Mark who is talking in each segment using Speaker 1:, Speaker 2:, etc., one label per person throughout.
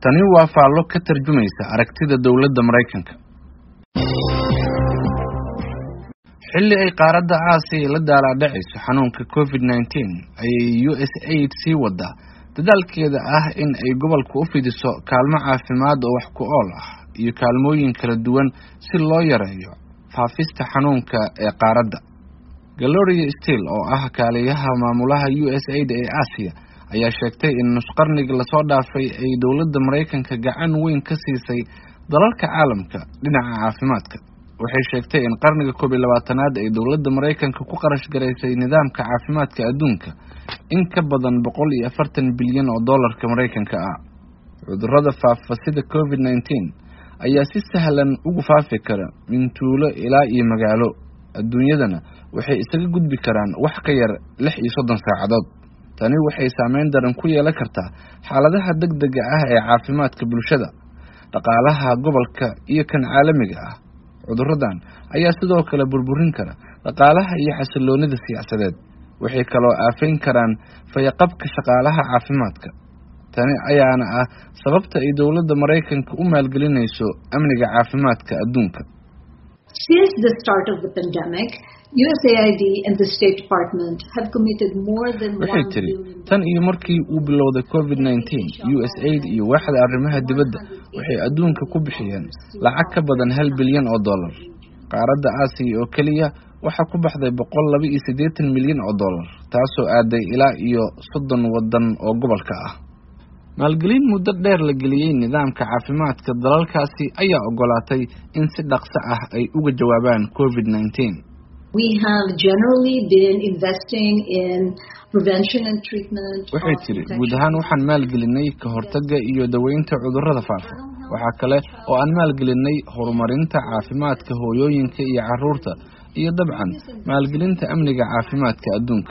Speaker 1: Tani waa faallo ka tarjumaysa aragtida dawladda Mareykanka. Xilli ay qaaradda Aasiya la daalaa-dhacayso xanuunka COVID-19 ayay USAID sii wadaa dadaalkeeda ah in ay gobolka u fidiso kaalmo caafimaad oo wax ku ool ah iyo kaalmooyin kala duwan si loo yareeyo faafista xanuunka ee qaaradda. Gloria Steele oo ah kaaliyaha maamulaha USAID ee Aasiya ayaa sheegtay in nusqarniga la soo dhaafay ay dawladda Mareykanka gacan weyn ka siisay dalalka caalamka dhinaca caafimaadka. Waxay sheegtay in qarniga 21aad ay dawladda Mareykanka ku qarash gareysay nidaamka caafimaadka adduunka in ka badan 140 bilyan oo dollarka Mareykanka ah. Cudurrada faafa sida COVID-19 ayaa si sahlan ugu faafi kara min tuulo ilaa iyo magaalo. Adduunyadana waxay isaga gudbi karaan wax ka yar 36 saacadood. Tani waxay saameyn daran ku yeelan kartaa xaaladaha degdega ah ee caafimaadka bulshada, dhaqaalaha gobolka iyo kan caalamiga ah. Cudurradan ayaa sidoo kale burburin kara dhaqaalaha iyo xasilloonida siyaasadeed. Waxay kaloo aafeyn karaan fayaqabka shaqaalaha caafimaadka. Tani ayaana ah sababta ay dawladda Mareykanka u maalgelinayso amniga caafimaadka adduunka.
Speaker 2: Since the start of the pandemic, USAID and the State Department have committed more than $1 billion.
Speaker 1: Tan iyo markii uu bilowday COVID-19, USAID iyo waaxda arrimaha dibadda waxay adduunka ku bixiyeen lacag ka badan $1 bilyan oo dollar. Qaaradda Aasiya oo kaliya waxaa ku baxday $182 milyan oo dollar, taasoo aaday ilaa iyo 30 wadan oo gobolka ah. Maalgelin muddo dheer la geliyay nidaamka caafimaadka dalalkaasi ayaa ogolaatay in si dhaqso ah ay uga jawaabaan COVID-19.
Speaker 2: We have generally been investing in prevention and treatment.
Speaker 1: Waxay tiri guud ahaan waxaan maalgelinay ka hortagga iyo daweynta cudurrada faafa. Waxa kale oo aan maalgelinay horumarinta caafimaadka hooyooyinka iyo carruurta iyo dabcan maalgelinta amniga caafimaadka adduunka.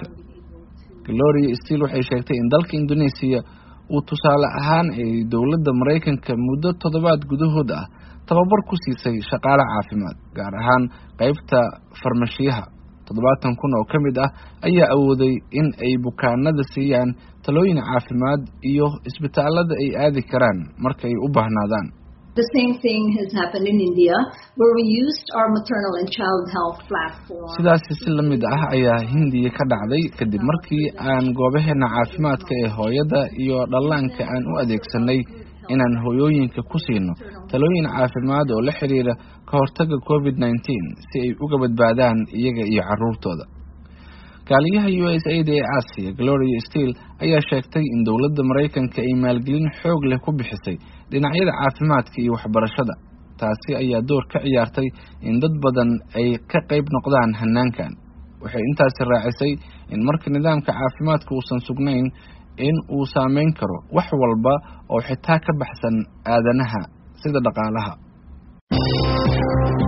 Speaker 1: Gloria Steele waxay sheegtay in dalka Indonesia uu tusaale ahaan ay dawladda Mareykanka muddo 7 gudahood ah tababar ku siisay shaqaale caafimaad, gaar ahaan qaybta farmashiyaha. 70,000 oo ka mid ah ayaa awooday in ay bukaanada siiyaan talooyin caafimaad iyo isbitaalada ay aadi karaan marka ay u baahnaadaan.
Speaker 2: The same thing has happened in India, where we used our maternal and child health platform.
Speaker 1: Sidaas si la mid ah ayaa Hindiya ka dhacday kadib markii aan goobaheena caafimaadka ee hooyada iyo dhallaanka aan u adeegsanay inaan hooyooyinka ku siino talooyin caafimaad oo la xiriira ka hortagga COVID-19 si ay uga badbaadaan iyaga iyo carruurtooda. Kaaliyaha USAID ee Aasiya, Gloria Steele, ayaa sheegtay in dawladda Mareykanka ay maalgelin xoog leh ku bixisay dhinacyada caafimaadka iyo waxbarashada. Taasi ayaa door ka ciyaartay in dad badan ay ka qayb noqdaan hanaankan. Waxay intaasi raacisay in marka nidaamka caafimaadka uusan sugnayn in uu saameyn karo wax walba oo xitaa ka baxsan aadanaha sida dhaqaalaha.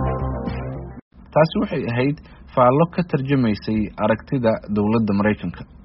Speaker 1: Taasi waxay ahayd faallo ka tarjumaysay aragtida dawladda Mareykanka.